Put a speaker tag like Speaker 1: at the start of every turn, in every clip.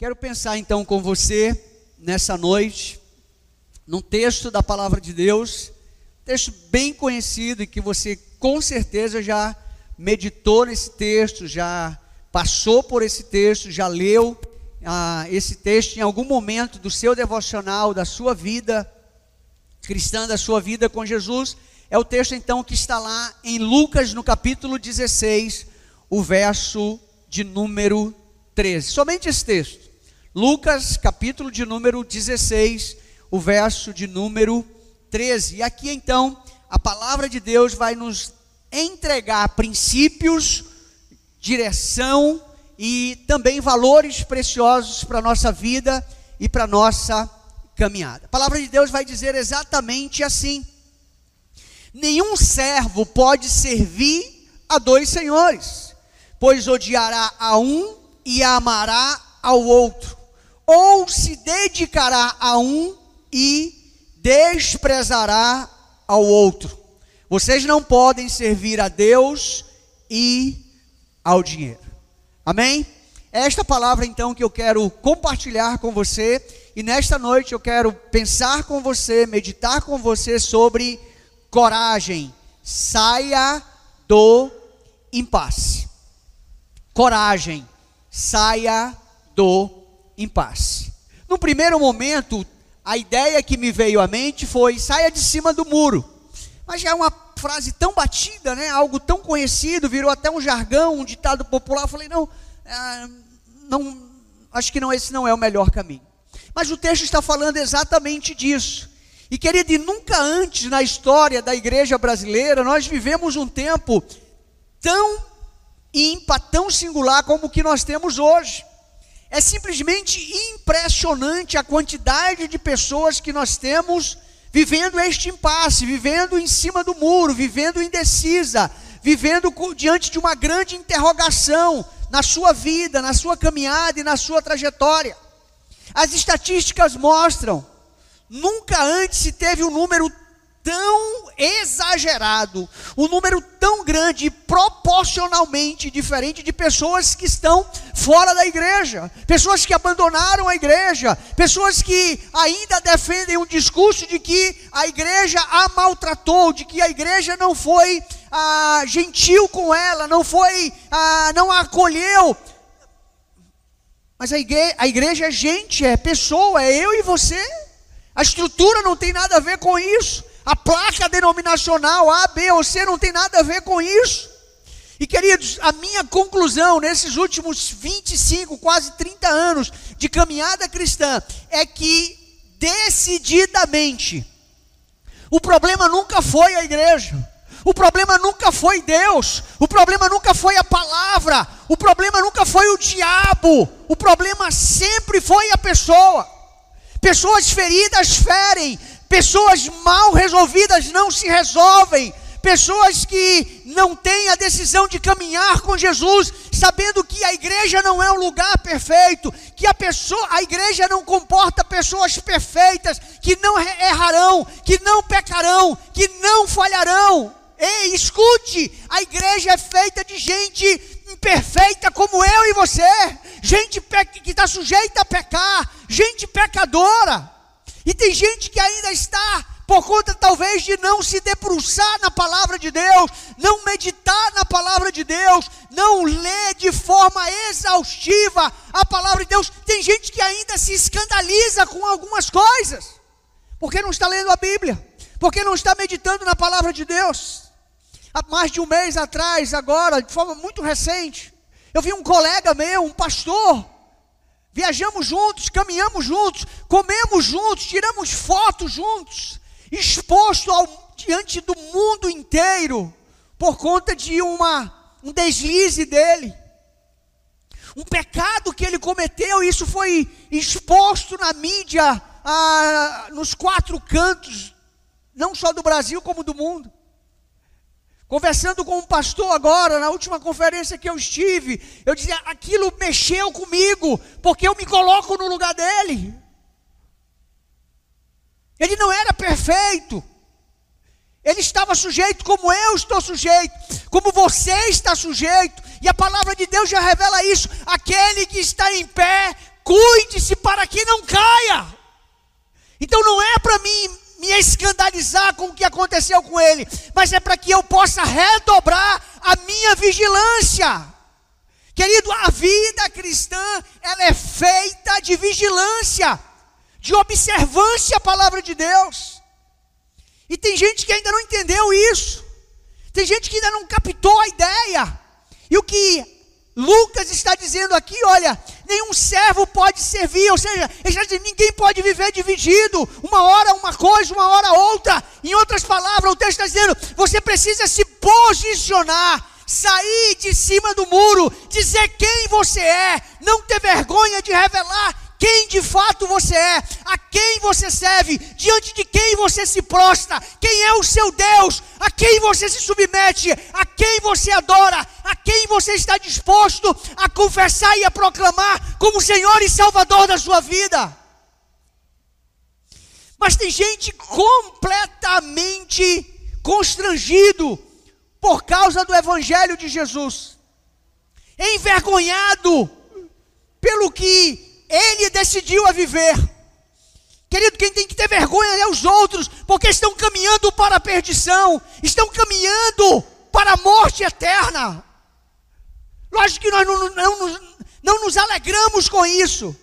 Speaker 1: Quero pensar então com você, nessa noite, num texto da Palavra de Deus, texto bem conhecido e que você com certeza já meditou nesse texto, já passou por esse texto, já leu esse texto em algum momento do seu devocional, da sua vida cristã, da sua vida com Jesus. É o texto então que está lá em Lucas, no capítulo 16, o verso de número 13. Somente esse texto. Lucas, capítulo de número 16, o verso de número 13. E aqui então, a palavra de Deus vai nos entregar princípios, direção e também valores preciosos para a nossa vida e para a nossa caminhada. A palavra de Deus vai dizer exatamente assim: nenhum servo pode servir a dois senhores, pois odiará a um e amará ao outro, ou se dedicará a um e desprezará ao outro. Vocês não podem servir a Deus e ao dinheiro. Amém? É esta palavra então que eu quero compartilhar com você, e nesta noite eu quero pensar com você, meditar com você sobre coragem. Saia do impasse. Coragem. Saia do impasse. No primeiro momento, a ideia que me veio à mente foi: saia de cima do muro. Mas já é uma frase tão batida, né? Algo tão conhecido, virou até um jargão, um ditado popular. Eu falei, não, acho que não, esse não é o melhor caminho. Mas o texto está falando exatamente disso. E querido, nunca antes na história da igreja brasileira nós vivemos um tempo tão ímpar, tão singular como o que nós temos hoje. É simplesmente impressionante a quantidade de pessoas que nós temos vivendo este impasse, vivendo em cima do muro, vivendo indecisa, vivendo diante de uma grande interrogação na sua vida, na sua caminhada e na sua trajetória. As estatísticas mostram, nunca antes se teve um número tão exagerado, um número tão grande e proporcionalmente diferente de pessoas que estão fora da igreja, pessoas que abandonaram a igreja, pessoas que ainda defendem um discurso de que a igreja a maltratou, de que a igreja não foi gentil com ela, não a acolheu. Mas a igreja é gente, é pessoa, é eu e você. A estrutura não tem nada a ver com isso. A placa denominacional A, B ou C não tem nada a ver com isso. E queridos, a minha conclusão nesses últimos 25, quase 30 anos de caminhada cristã é que decididamente o problema nunca foi a igreja, o problema nunca foi Deus, o problema nunca foi a palavra, o problema nunca foi o diabo, o problema sempre foi a pessoa. Pessoas feridas ferem, pessoas mal resolvidas não se resolvem, pessoas que não têm a decisão de caminhar com Jesus, sabendo que a igreja não é um lugar perfeito, que a igreja não comporta pessoas perfeitas, que não errarão, que não pecarão, que não falharão. Ei, escute, a igreja é feita de gente imperfeita como eu e você, gente que está sujeita a pecar, gente pecadora. E tem gente que ainda está, por conta talvez de não se debruçar na palavra de Deus, não meditar na palavra de Deus, não ler de forma exaustiva a palavra de Deus. Tem gente que ainda se escandaliza com algumas coisas, porque não está lendo a Bíblia, porque não está meditando na palavra de Deus. Há mais de um mês atrás, agora, de forma muito recente, eu vi um colega meu, um pastor. Viajamos juntos, caminhamos juntos, comemos juntos, tiramos fotos juntos, exposto diante do mundo inteiro, por conta de um deslize dele, um pecado que ele cometeu. Isso foi exposto na mídia, nos 4 cantos, não só do Brasil como do mundo. Conversando com um pastor agora, na última conferência que eu estive, eu dizia, aquilo mexeu comigo, porque eu me coloco no lugar dele. Ele não era perfeito, ele estava sujeito como eu estou sujeito, como você está sujeito, e a palavra de Deus já revela isso: aquele que está em pé, cuide-se para que não caia. Então não é para mim me escandalizar com o que aconteceu com ele, mas é para que eu possa redobrar a minha vigilância. Querido, a vida cristã, ela é feita de vigilância, de observância à palavra de Deus. E tem gente que ainda não entendeu isso. Tem gente que ainda não captou a ideia. E o que Lucas está dizendo aqui, olha, nenhum servo pode servir, ou seja, ele está dizendo, ninguém pode viver dividido, uma hora uma coisa, uma hora outra. Em outras palavras, o texto está dizendo, você precisa se posicionar, sair de cima do muro, dizer quem você é, não ter vergonha de revelar quem de fato você é, a quem você serve, diante de quem você se prostra, quem é o seu Deus, a quem você se submete, a quem você adora, a quem você está disposto a confessar e a proclamar como Senhor e Salvador da sua vida. Mas tem gente completamente constrangido por causa do Evangelho de Jesus, envergonhado pelo que ele decidiu a viver. Querido, quem tem que ter vergonha é os outros, porque estão caminhando para a perdição, estão caminhando para a morte eterna. Lógico que nós não nos alegramos com isso,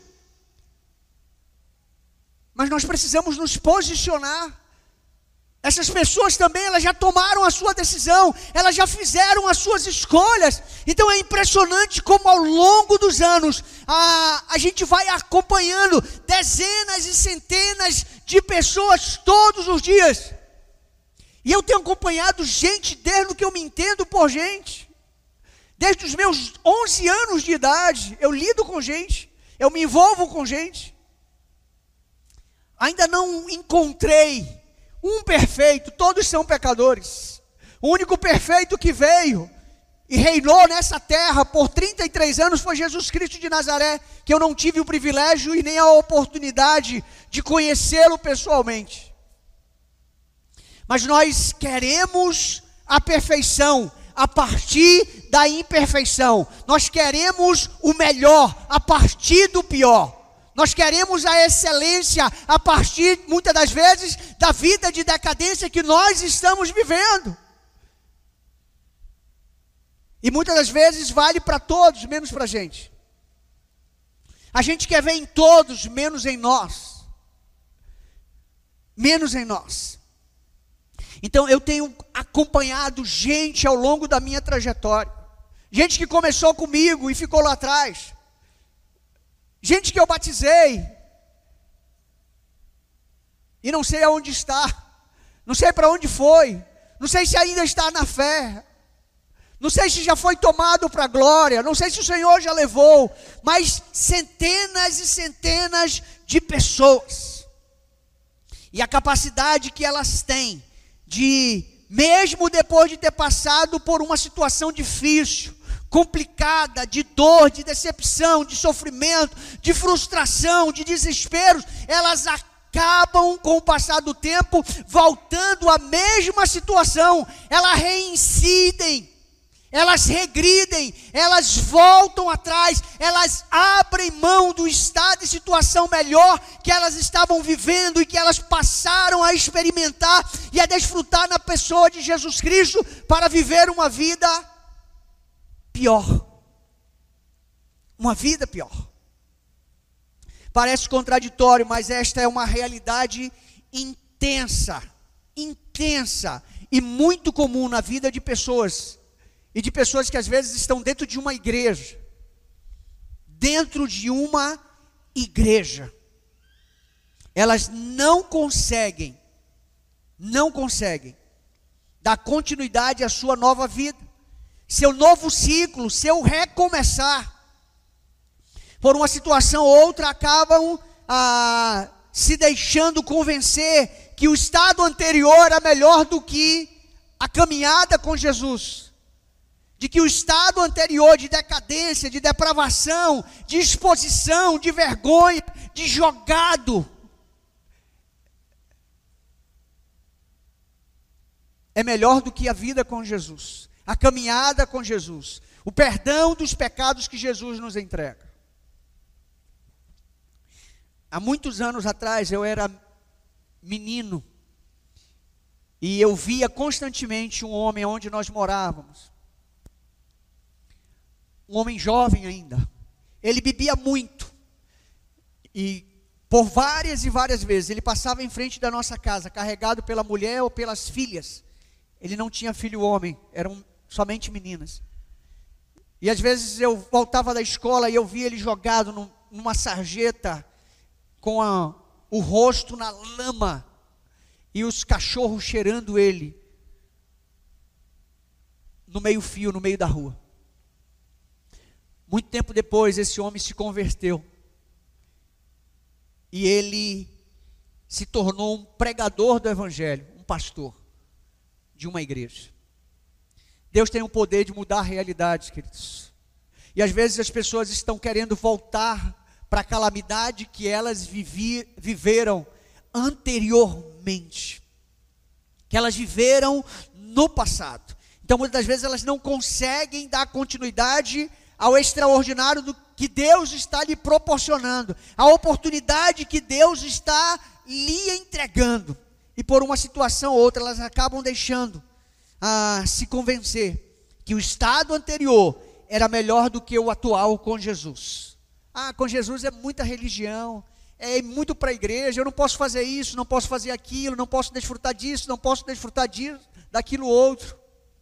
Speaker 1: mas nós precisamos nos posicionar. Essas pessoas também, elas já tomaram a sua decisão, elas já fizeram as suas escolhas. Então é impressionante como ao longo dos anos a gente vai acompanhando dezenas e centenas de pessoas todos os dias. E eu tenho acompanhado gente desde que eu me entendo por gente. Desde os meus 11 anos de idade, eu lido com gente, eu me envolvo com gente. Ainda não encontrei um perfeito, todos são pecadores. O único perfeito que veio e reinou nessa terra por 33 anos foi Jesus Cristo de Nazaré, que eu não tive o privilégio e nem a oportunidade de conhecê-lo pessoalmente. Mas nós queremos a perfeição a partir da imperfeição. Nós queremos o melhor a partir do pior. Nós queremos a excelência a partir, muitas das vezes, da vida de decadência que nós estamos vivendo. E muitas das vezes vale para todos, menos para a gente. A gente quer ver em todos, menos em nós. Menos em nós. Então eu tenho acompanhado gente ao longo da minha trajetória. Gente que começou comigo e ficou lá atrás. Gente que eu batizei e não sei aonde está, não sei para onde foi, não sei se ainda está na fé, não sei se já foi tomado para a glória, não sei se o Senhor já levou, mas centenas e centenas de pessoas, e a capacidade que elas têm de, mesmo depois de ter passado por uma situação difícil, complicada, de dor, de decepção, de sofrimento, de frustração, de desespero, elas acabam com o passar do tempo voltando à mesma situação. Elas reincidem, elas regridem, elas voltam atrás, elas abrem mão do estado e situação melhor que elas estavam vivendo e que elas passaram a experimentar e a desfrutar na pessoa de Jesus Cristo para viver uma vida pior, uma vida pior. Parece contraditório, mas esta é uma realidade intensa e muito comum na vida de pessoas, e de pessoas que às vezes estão dentro de uma igreja, elas não conseguem dar continuidade à sua nova vida, seu novo ciclo, seu recomeçar. Por uma situação ou outra, acabam se deixando convencer que o estado anterior era melhor do que a caminhada com Jesus. De que o estado anterior de decadência, de depravação, de exposição, de vergonha, de jogado, é melhor do que a vida com Jesus. A caminhada com Jesus, o perdão dos pecados que Jesus nos entrega. há muitos anos atrás eu era menino e eu via constantemente um homem onde nós morávamos, um homem jovem ainda. Ele bebia muito e por várias e várias vezes ele passava em frente da nossa casa carregado pela mulher ou pelas filhas. Ele não tinha filho homem, eram somente meninas. E às vezes eu voltava da escola e eu via ele jogado numa sarjeta com o rosto na lama e os cachorros cheirando ele no meio-fio, no meio da rua. Muito tempo depois esse homem se converteu e ele se tornou um pregador do evangelho, um pastor de uma igreja. Deus tem o poder de mudar realidades, queridos. E às vezes as pessoas estão querendo voltar para a calamidade que elas viveram anteriormente, que elas viveram no passado. Então muitas vezes elas não conseguem dar continuidade ao extraordinário do que Deus está lhe proporcionando, a oportunidade que Deus está lhe entregando. E por uma situação ou outra elas acabam deixando a se convencer que o estado anterior era melhor do que o atual com Jesus. Com Jesus é muita religião, é muito para a igreja, eu não posso fazer isso, não posso fazer aquilo, não posso desfrutar disso, não posso desfrutar disso, daquilo outro.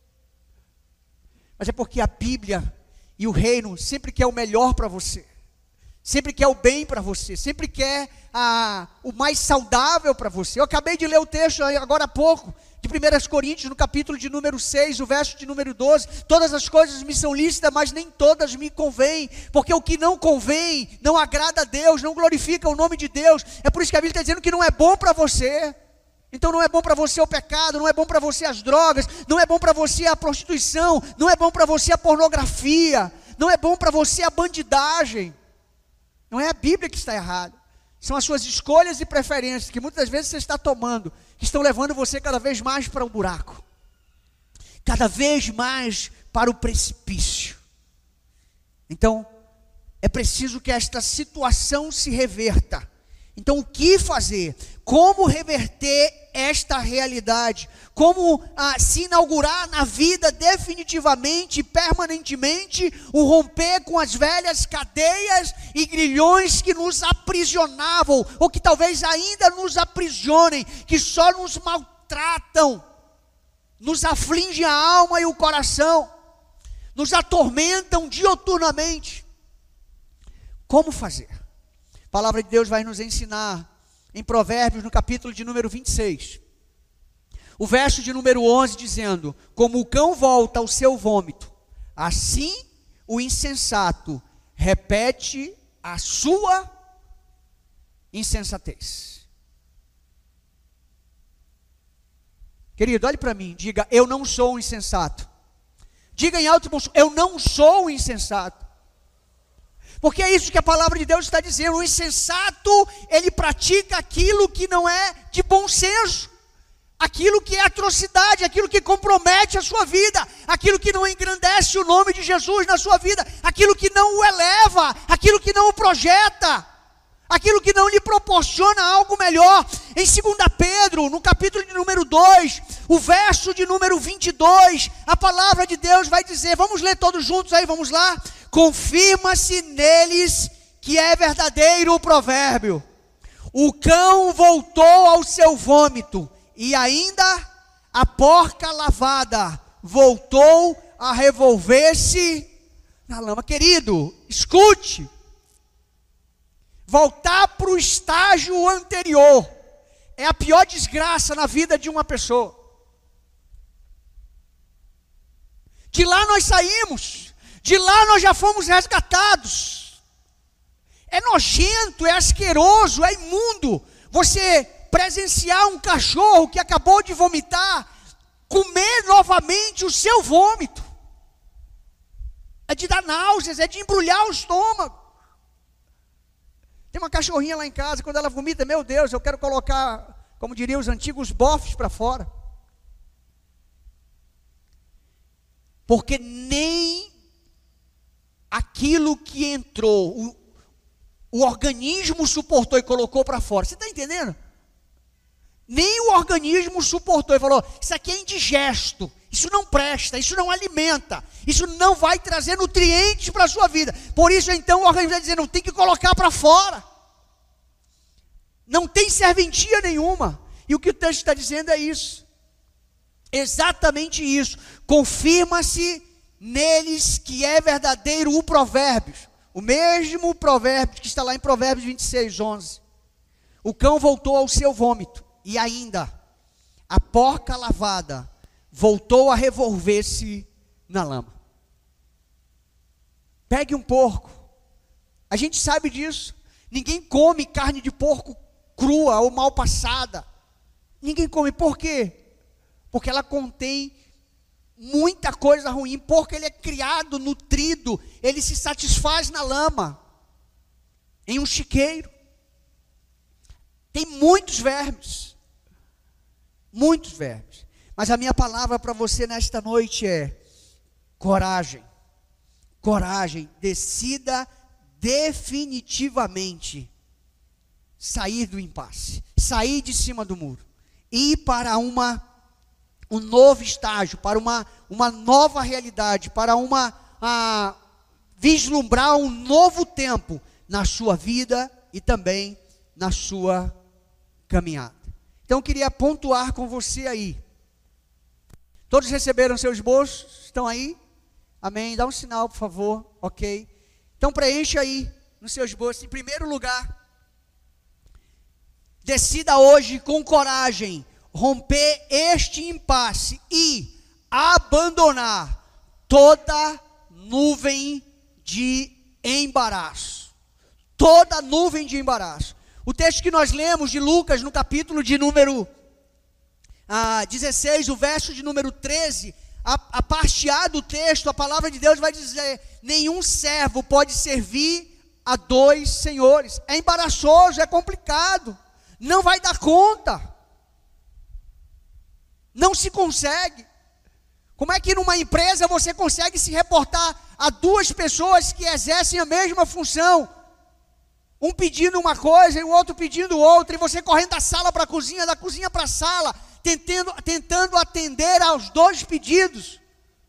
Speaker 1: Mas é porque a Bíblia e o reino sempre quer o melhor para você, sempre quer o bem para você, sempre quer o mais saudável para você. Eu acabei de ler o texto agora há pouco, de 1 Coríntios, no capítulo de número 6, o verso de número 12, todas as coisas me são lícitas, mas nem todas me convêm, porque o que não convém, não agrada a Deus, não glorifica o nome de Deus. É por isso que a Bíblia está dizendo que não é bom para você. Então não é bom para você o pecado, não é bom para você as drogas, não é bom para você a prostituição, não é bom para você a pornografia, não é bom para você a bandidagem. Não é a Bíblia que está errada, são as suas escolhas e preferências que muitas vezes você está tomando, que estão levando você cada vez mais para um buraco, cada vez mais para o precipício. Então é preciso que esta situação se reverta. Então o que fazer? Como reverter esta realidade? Como se inaugurar na vida definitivamente e permanentemente o romper com as velhas cadeias e grilhões que nos aprisionavam, ou que talvez ainda nos aprisionem, que só nos maltratam, nos afligem a alma e o coração, nos atormentam dioturnamente. Como fazer? A palavra de Deus vai nos ensinar em Provérbios, no capítulo de número 26, o verso de número 11, dizendo: como o cão volta ao seu vômito, assim o insensato repete a sua insensatez. Querido, olhe para mim, diga: eu não sou um insensato. Diga em alto e bom som: eu não sou um insensato. Porque é isso que a palavra de Deus está dizendo. O insensato, ele pratica aquilo que não é de bom senso, aquilo que é atrocidade, aquilo que compromete a sua vida, aquilo que não engrandece o nome de Jesus na sua vida, aquilo que não o eleva, aquilo que não o projeta, aquilo que não lhe proporciona algo melhor. Em 2 Pedro, no capítulo de número 2, o verso de número 22, a palavra de Deus vai dizer, vamos ler todos juntos aí, vamos lá. Confirma-se neles que é verdadeiro o provérbio: o cão voltou ao seu vômito, e ainda a porca lavada voltou a revolver-se na lama. Querido, escute, voltar para o estágio anterior é a pior desgraça na vida de uma pessoa. De lá nós saímos, de lá nós já fomos resgatados. É nojento, é asqueroso, é imundo você presenciar um cachorro que acabou de vomitar, comer novamente o seu vômito. É de dar náuseas, é de embrulhar o estômago. Tem uma cachorrinha lá em casa, quando ela vomita, meu Deus, eu quero colocar, como diriam os antigos, bofes para fora. Porque nem aquilo que entrou, o organismo suportou e colocou para fora. Você está entendendo? Nem o organismo suportou e falou: isso aqui é indigesto, isso não presta, isso não alimenta, isso não vai trazer nutrientes para a sua vida. Por isso então o organismo vai dizer: não, tem que colocar para fora. Não tem serventia nenhuma. E o que o texto está dizendo é isso. Exatamente isso. Confirma-se neles que é verdadeiro o Provérbios. O mesmo provérbio que está lá em Provérbios 26, 11. O cão voltou ao seu vômito. E ainda, a porca lavada voltou a revolver-se na lama. Pegue um porco. A gente sabe disso. Ninguém come carne de porco crua ou mal passada. Ninguém come. Por quê? Porque ela contém muita coisa ruim. Porco, ele é criado, nutrido, ele se satisfaz na lama, em um chiqueiro. Tem muitos vermes. Muitos vermes. Mas a minha palavra para você nesta noite é: coragem. Coragem. Decida definitivamente sair do impasse, sair de cima do muro, ir para um novo estágio, para uma nova realidade, para vislumbrar um novo tempo na sua vida e também na sua caminhada. Então eu queria pontuar com você aí. Todos receberam seus esboços? Estão aí? Amém? Dá um sinal, por favor. Ok. Então preencha aí no seu esboço. Em primeiro lugar, decida hoje com coragem romper este impasse e abandonar toda nuvem de embaraço. Toda nuvem de embaraço. O texto que nós lemos de Lucas, no capítulo de número 16, o verso de número 13, a parte A do texto, a palavra de Deus vai dizer: nenhum servo pode servir a dois senhores. É embaraçoso, é complicado, não vai dar conta, não se consegue. Como é que numa empresa você consegue se reportar a duas pessoas que exercem a mesma função? Um pedindo uma coisa e o outro pedindo outra, e você correndo da sala para a cozinha, da cozinha para a sala, tentando atender aos dois pedidos.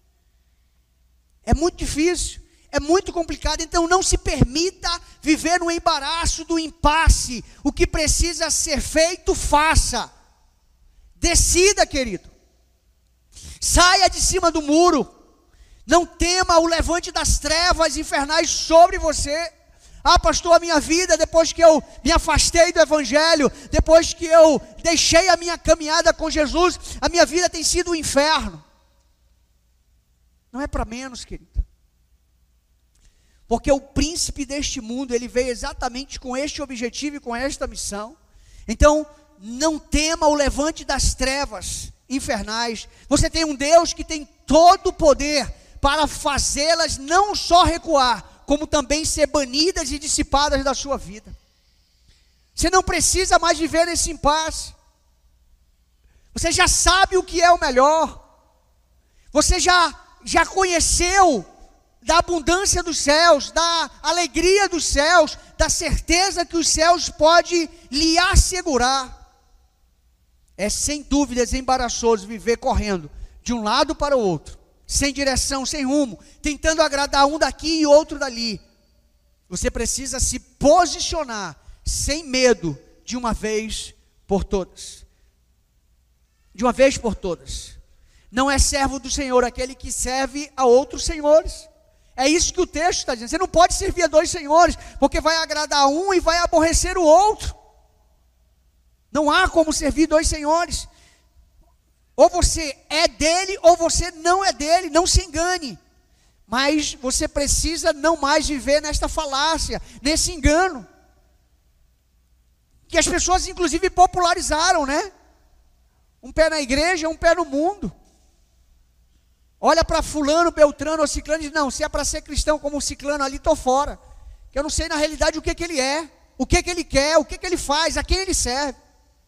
Speaker 1: É muito difícil, é muito complicado. Então não se permita viver no embaraço do impasse. O que precisa ser feito, faça. Decida, querido. Saia de cima do muro. Não tema o levante das trevas infernais sobre você. Ah, pastor, a minha vida, depois que eu me afastei do evangelho, depois que eu deixei a minha caminhada com Jesus, a minha vida tem sido um inferno. Não é para menos, querido. Porque o príncipe deste mundo, ele veio exatamente com este objetivo e com esta missão. Então, não tema o levante das trevas infernais. Você tem um Deus que tem todo o poder para fazê-las não só recuar, como também ser banidas e dissipadas da sua vida. Você não precisa mais viver nesse impasse. Você já sabe o que é o melhor. Você já conheceu da abundância dos céus, da alegria dos céus, da certeza que os céus podem lhe assegurar. É sem dúvidas embaraçoso viver correndo de um lado para o outro, sem direção, sem rumo, tentando agradar um daqui e outro dali. Você precisa se posicionar sem medo, de uma vez por todas. De uma vez por todas. Não é servo do Senhor aquele que serve a outros senhores. É isso que o texto está dizendo. Você não pode servir a dois senhores, porque vai agradar um e vai aborrecer o outro. Não há como servir dois senhores. Ou você é dele, ou você não é dele, não se engane. Mas você precisa não mais viver nesta falácia, nesse engano. Que as pessoas inclusive popularizaram, né? Um pé na igreja, um pé no mundo. Olha para fulano, beltrano ou ciclano e diz: não, se é para ser cristão como o ciclano ali, estou fora. Que eu não sei na realidade o que ele é, o que ele quer, o que ele faz, a quem ele serve.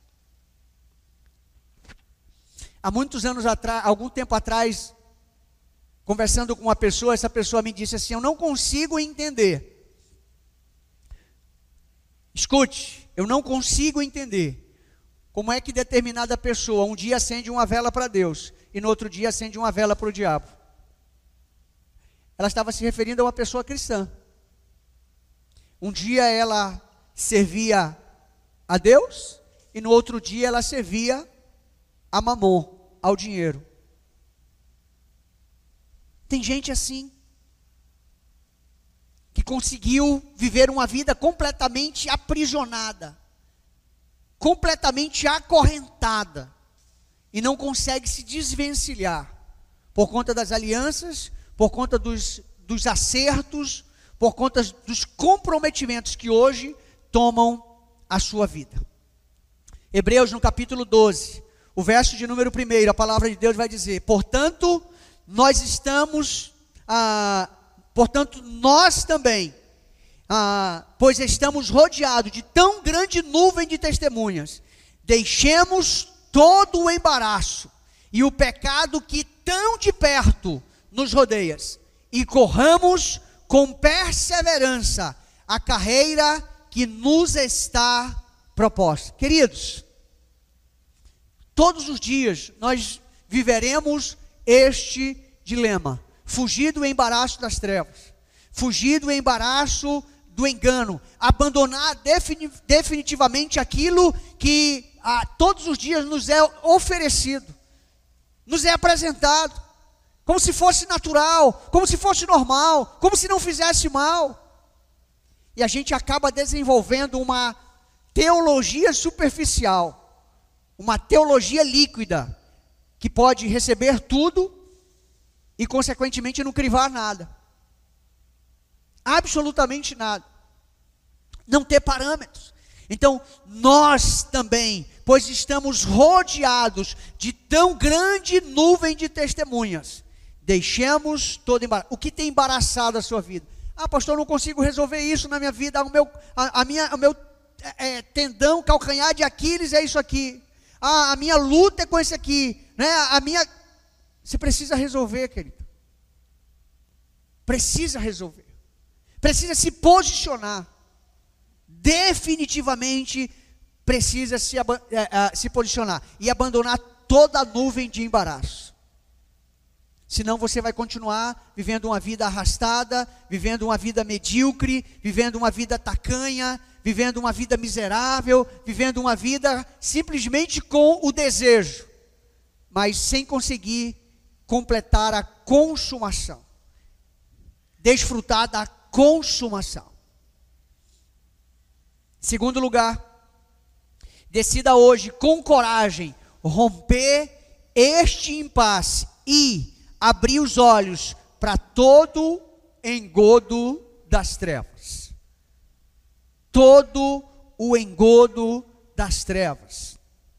Speaker 1: Há muitos anos atrás, algum tempo atrás, conversando com uma pessoa, essa pessoa me disse assim: eu não consigo entender Escute, eu não consigo entender como é que determinada pessoa um dia acende uma vela para Deus e no outro dia acende uma vela para o diabo. Ela estava se referindo a uma pessoa cristã. Um dia ela servia a Deus e no outro dia ela servia a Mamon, ao dinheiro. Tem gente assim, que conseguiu viver uma vida completamente aprisionada, completamente acorrentada, e não consegue se desvencilhar, por conta das alianças, por conta dos acertos, por conta dos comprometimentos que hoje tomam a sua vida. Hebreus no capítulo 12, o verso de número 1, a palavra de Deus vai dizer: portanto, nós também, pois estamos rodeados de tão grande nuvem de testemunhas, deixemos todo o embaraço e o pecado que tão de perto nos rodeia, e corramos com perseverança a carreira que nos está proposta. Queridos, todos os dias nós viveremos este dilema: fugir do embaraço das trevas, fugir do embaraço do engano, abandonar definitivamente aquilo que todos os dias nos é oferecido, nos é apresentado, como se fosse natural, como se fosse normal, como se não fizesse mal. E a gente acaba desenvolvendo uma teologia superficial, uma teologia líquida, que pode receber tudo e consequentemente não crivar nada, absolutamente nada, não ter parâmetros. Então nós também, pois estamos rodeados de tão grande nuvem de testemunhas, deixemos todo embaraço. O que tem embaraçado a sua vida? Pastor, eu não consigo resolver isso na minha vida, o meu tendão, calcanhar de Aquiles é isso aqui, a minha luta é com esse aqui, né? Você precisa resolver, querido. Precisa resolver. Precisa se posicionar. Definitivamente precisa se posicionar e abandonar toda a nuvem de embaraço. Senão você vai continuar vivendo uma vida arrastada, vivendo uma vida medíocre, vivendo uma vida tacanha, vivendo uma vida miserável, vivendo uma vida simplesmente com o desejo, mas sem conseguir completar a consumação, desfrutar da consumação. Segundo lugar, decida hoje com coragem romper este impasse e abrir os olhos para todo engodo das trevas. Todo o engodo das trevas.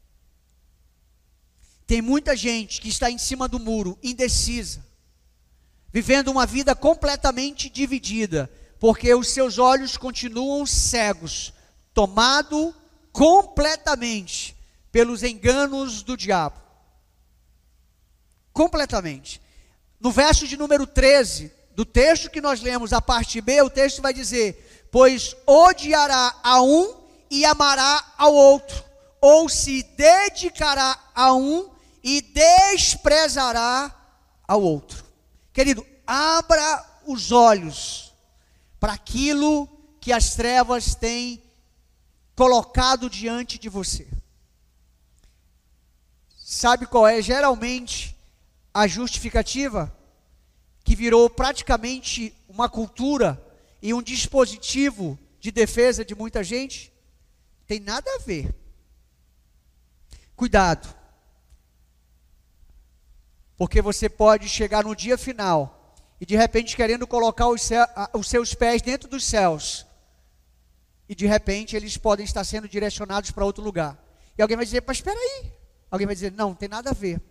Speaker 1: Tem muita gente que está em cima do muro, indecisa, vivendo uma vida completamente dividida, porque os seus olhos continuam cegos, tomado completamente pelos enganos do diabo. Completamente. No verso de número 13, do texto que nós lemos, a parte B, o texto vai dizer: pois odiará a um e amará ao outro, ou se dedicará a um e desprezará ao outro. Querido, abra os olhos para aquilo que as trevas têm colocado diante de você. Sabe qual é geralmente a justificativa? Que virou praticamente uma cultura e um dispositivo de defesa de muita gente? Tem nada a ver. Cuidado, porque você pode chegar no dia final e de repente querendo colocar os seus pés dentro dos céus, e de repente eles podem estar sendo direcionados para outro lugar, e alguém vai dizer: mas espera aí. Alguém vai dizer: não tem nada a ver.